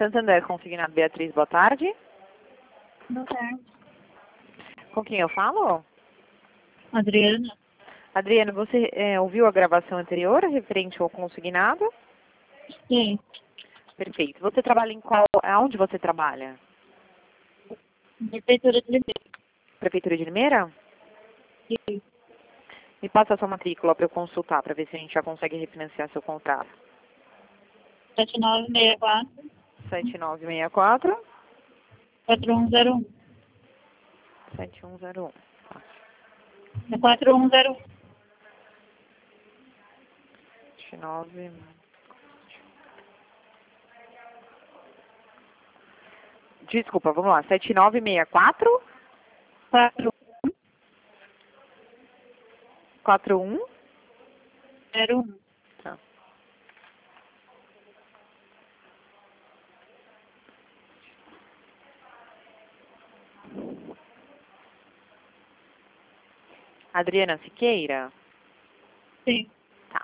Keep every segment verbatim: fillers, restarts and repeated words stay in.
Santander Consignado, Beatriz, boa tarde. Boa tarde. Com quem eu falo? Adriana? Adriana, você é, ouviu a gravação anterior referente ao consignado? Sim. Perfeito. Você trabalha em qual... Aonde você trabalha? Prefeitura de Limeira. Prefeitura de Limeira? Sim. Me passa a sua matrícula para eu consultar, para ver se a gente já consegue refinanciar seu contrato. sete nove seis quatro, sete nove seis quatro, quatro um zero um. sete um zero um. Tá. É quatro um zero um. sete nove... Desculpa, vamos lá. sete nove seis quatro, quatro quatro um zero um. Tá. Adriana Siqueira? Sim. Tá.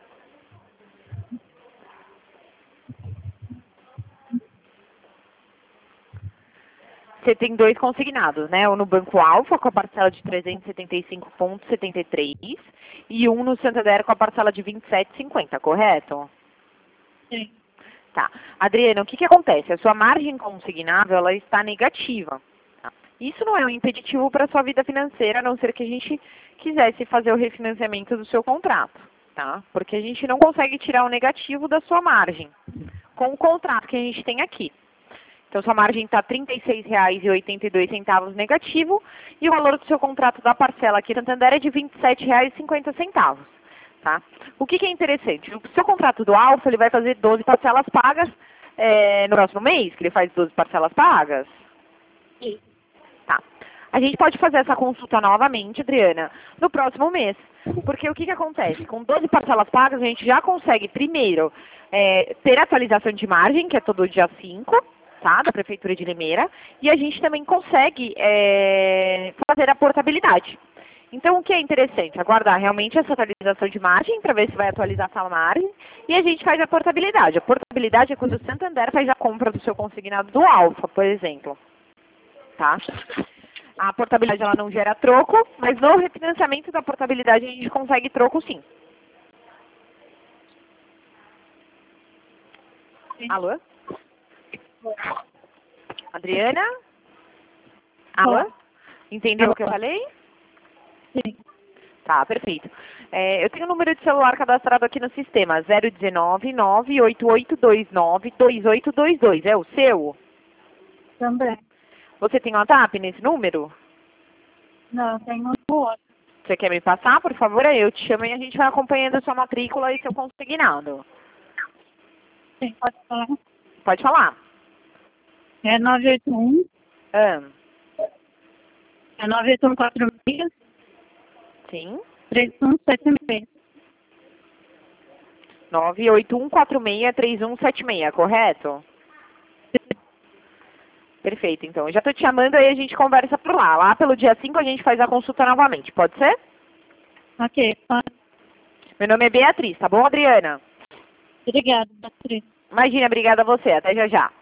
Você tem dois consignados, né? Um no Banco Alfa com a parcela de trezentos e setenta e cinco vírgula setenta e três e um no Santander com a parcela de vinte e sete vírgula cinquenta, correto? Sim. Tá. Adriana, o que que acontece? A sua margem consignável, ela está negativa. Tá? Isso não é um impeditivo para a sua vida financeira, a não ser que a gente quisesse fazer o refinanciamento do seu contrato, tá? Porque a gente não consegue tirar o negativo da sua margem com o contrato que a gente tem aqui. Então, sua margem está R trinta e seis reais e oitenta e dois centavos negativo e o valor do seu contrato da parcela aqui no Santander é de vinte e sete reais e cinquenta centavos. Tá? O que, que é interessante? O seu contrato do Alfa, ele vai fazer doze parcelas pagas é, no próximo mês, que ele faz doze parcelas pagas? Sim. Tá. A gente pode fazer essa consulta novamente, Adriana, no próximo mês. Porque o que, que acontece? Com doze parcelas pagas, a gente já consegue, primeiro, é, ter atualização de margem, que é todo dia cinco, tá, da Prefeitura de Limeira, e a gente também consegue é, fazer a portabilidade. Então, o que é interessante? Aguardar realmente essa atualização de margem, para ver se vai atualizar essa margem, e a gente faz a portabilidade. A portabilidade é quando o Santander faz a compra do seu consignado do Alfa, por exemplo. Tá? A portabilidade ela não gera troco, mas no refinanciamento da portabilidade a gente consegue troco sim. Sim. Alô? Adriana? Alô? Entendeu o que eu falei? Sim. Tá, perfeito. É, eu tenho o número de celular cadastrado aqui no sistema, zero um nove, nove oito oito dois nove, dois oito dois dois. É o seu? Também. Você tem WhatsApp nesse número? Não, tem um outro. Você quer me passar, por favor? Aí eu te chamo e a gente vai acompanhando a sua matrícula e seu consignado. Sim, pode falar. Pode falar. É nove oito um. Ah, É nove oito um quatro seis, sim. três um sete seis. nove oito um quatro seis três um sete seis, correto? Perfeito, então. Eu já estou te chamando aí, a gente conversa por lá. Lá pelo dia cinco a gente faz a consulta novamente, pode ser? Ok, pode. Meu nome é Beatriz, tá bom, Adriana? Obrigada, Patrícia. Imagina, obrigada a você. Até já já.